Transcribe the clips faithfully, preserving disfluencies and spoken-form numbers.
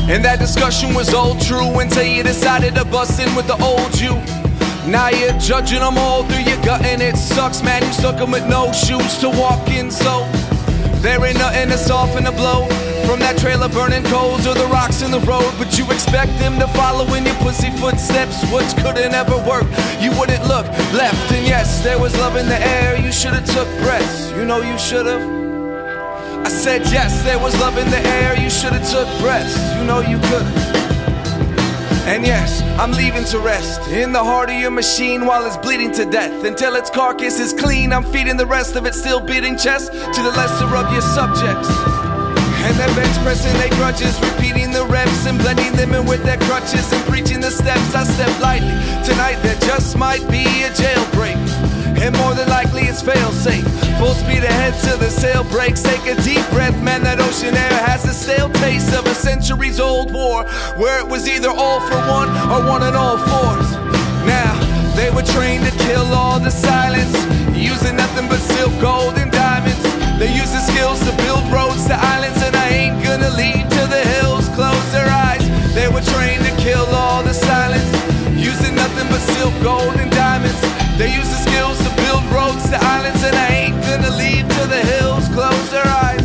And that discussion was all true until you decided to bust in with the old you. Now you're judging them all through your gut and it sucks, man. You stuck them with no shoes to walk in, so there ain't nothing to soften the blow from that trailer burning coals or the rocks in the road. But you expect them to follow in your pussy footsteps, which couldn't ever work. You wouldn't look left, and yes, there was love in the air. You should've took breaths, you know you should've. I said yes, there was love in the air. You should've took breaths, you know you could've. And yes, I'm leaving to rest in the heart of your machine while it's bleeding to death. Until its carcass is clean, I'm feeding the rest of it still beating chest to the lesser of your subjects. And they're bench pressing their grudges, repeating the reps and blending them in with their crutches and preaching the steps. I step lightly. Tonight there just might be a jailbreak, and more than likely it's fail-safe. Full speed ahead till the sail breaks. Take a deep breath, man, that ocean air has a stale taste of a centuries-old war, where it was either all for one or one and all fours. Now, they were trained to kill all the silence, using nothing but silk, gold, and diamonds. They use the skills to build roads to islands, and I ain't gonna leave till the hills close their eyes. They were trained to kill all the silence, using nothing but silk, gold, and diamonds. They use the skills to build roads to islands, and I ain't gonna leave till the hills close their eyes.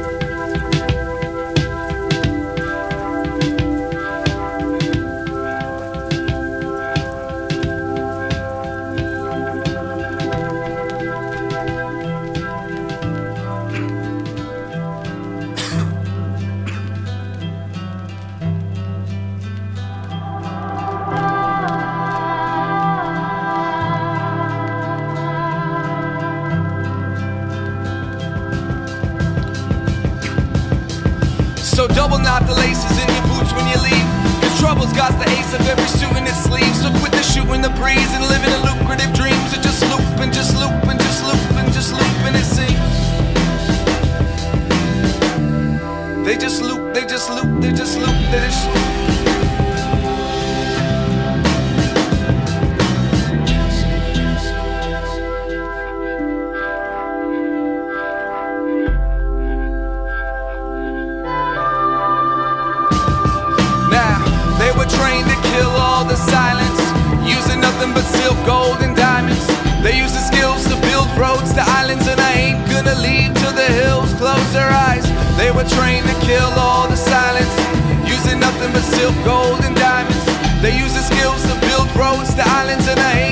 So double knot the laces in your boots when you leave, cause trouble's got the ace of every suit in its sleeve. So quit the shooting the breeze and living a lucrative dreams, or just loop and just loop and just loop and just loop, and it seems they just loop, they just loop, they just loop, they just loop. They were trained to kill all the silence, using nothing but silk, gold, and diamonds. They use the skills to build roads to islands, and I ain't gonna leave till the hills close their eyes. They were trained to kill all the silence, using nothing but silk, gold, and diamonds. They use the skills to build roads to islands, and I ain't